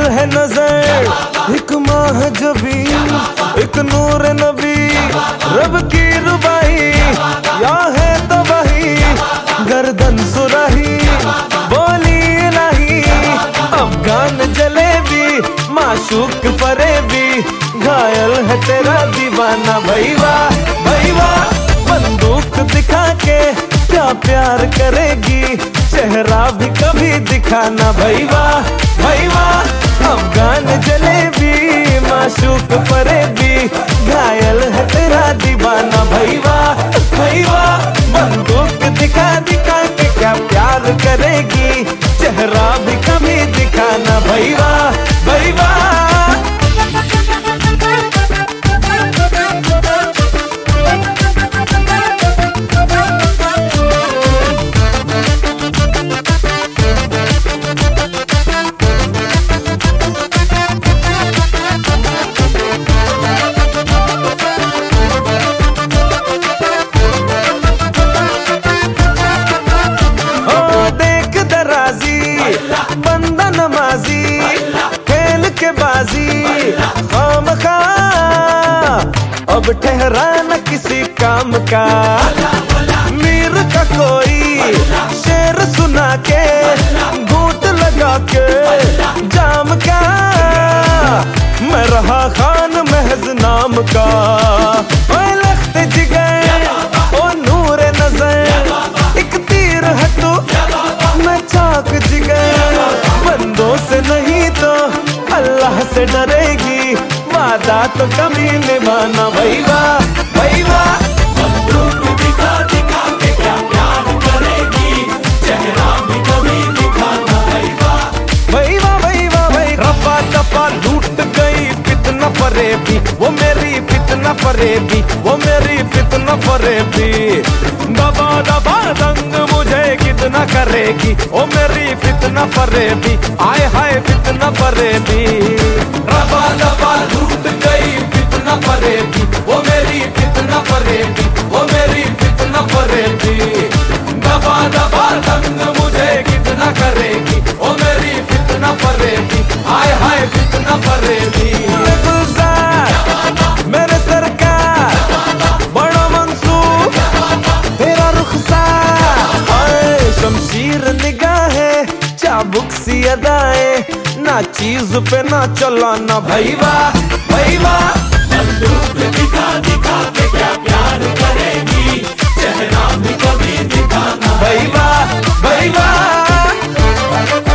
है नजर एक माह जबी एक नूर नबी रब की रुबाई या है तबाही गर्दन सुराही बोली इलाही अफगान जलेबी माशूक फरेबी घायल है तेरा दीवाना भैया भैया बंदूक दिखा के क्या प्यार करेगी चेहरा भी कभी दिखाना भैया भैया अफगान जलेबी माशूक फरेबी घायल है तेरा दीवाना भैया भैया बंदूक दिखा दिखा के क्या प्यार करेगी चेहरा भी कभी दिखाना भैया भैया बंदा नमाजी खेल के बाजी खामखा अब ठहरा न किसी काम का मीर का कोई शेर सुना के घूंट लगा के जाम का मैं रहा खान महज नाम का ओए लख्त जिगर ओ नूर नजर एक तीर है तू मैं चाक जिगर बंदों से नहीं तो अल्लाह से डरेगी वादा तो कभी निभाना भैया भैया बंदूक दिखा दिखा के क्या प्यार करेगी चेहरा भी कभी दिखाना भैया भैया भैया भैया रफा दफा लूट गई फितना फरेबी वो मेरी फितना फरेबी वो मेरी फितना फरेबी दबा दबा दंग मुझे कितना करेगी ओ मेरी फितना फरेबी आए हाय फितना फरेबी रबा दबा लूट गई फितना फरेबी वो मेरी फितना फरेबी वो मेरी फितना फरेबी दबा दबा दंग मुझे कितना करेगी ओ मेरी फितना फरेबी आए हाय फितना फरेबी मेरे सरकार बड़ा मंसूर तेरा रुखसार शमशीर निगाहें चाबुक सी अदाएं ना चीज पे ना चलाना भैया भैया बंदूक दिखा दिखा के क्या प्यार करेगी चेहरा भी कभी दिखाना भैया भैया